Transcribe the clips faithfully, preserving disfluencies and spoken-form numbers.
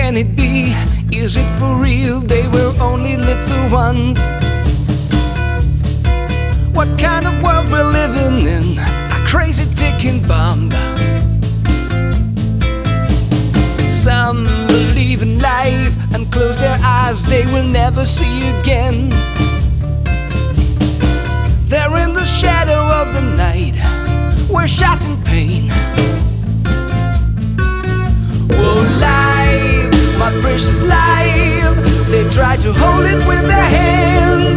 can it be? Is it for real? They were only little ones. What kind of world we're living in? A crazy ticking bomb. Some believe in life and close their eyes, they will never see again. They're in the shadow of the night, we're shot in pain. Oh, life, my precious life, they try to hold it with their hands.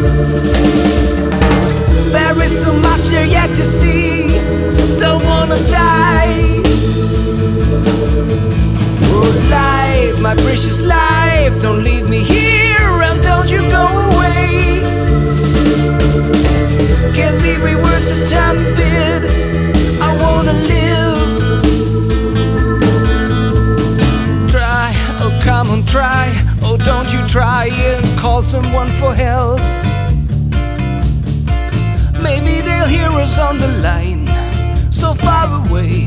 There is so much there yet to see, don't wanna die. Oh, life, my precious life, don't leave me here and don't you go away. Can't be reversed a tiny bit, I wanna live. Try, oh come on try, oh don't you try and call someone for help. Maybe they'll hear us on the line, so far away.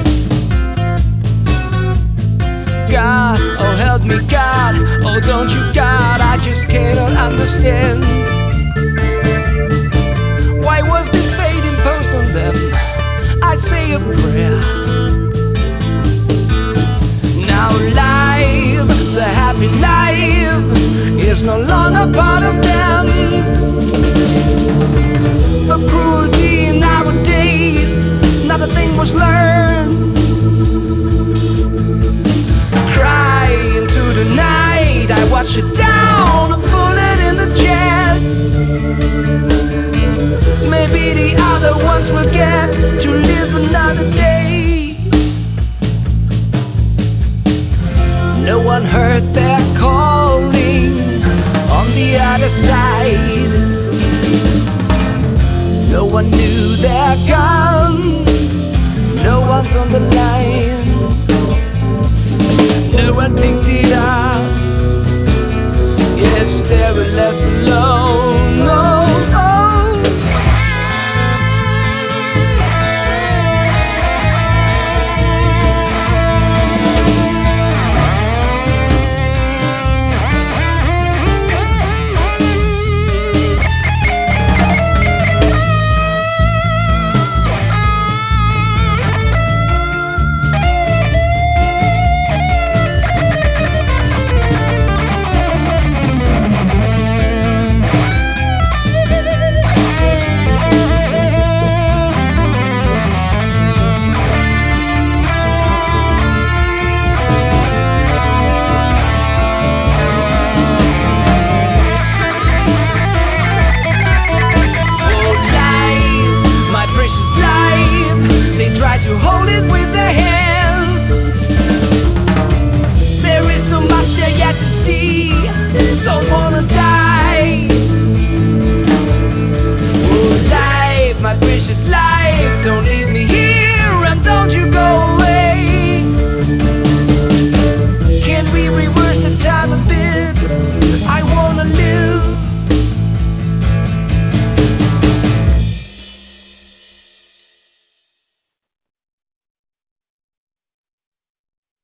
God, oh help me God, oh don't you God, I just cannot understand. Why was this fate imposed on them? I'd say a prayer. Now life, the happy life, is no longer part of them. The cruelty nowadays, not a thing was learned. Cry into the night, I watch it down, a bullet in the chest. Maybe the other ones will get to live another day. No one heard their calling on the other side. No one knew their gun, no one's on the